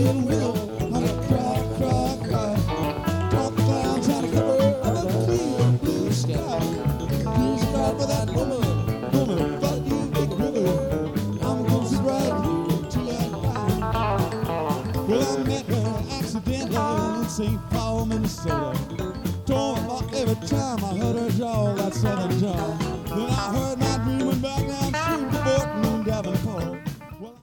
little widow. I would cry, cry, cry. Dark clouds out of cover of a clear blue sky. Blue sky for that woman. Woman, fuck you, big river. I'm gonna sit right here till I die. Well, I met her accidentally in St. Paul, Minnesota. Torn up every time I heard her jaw, that southern jaw. Then I heard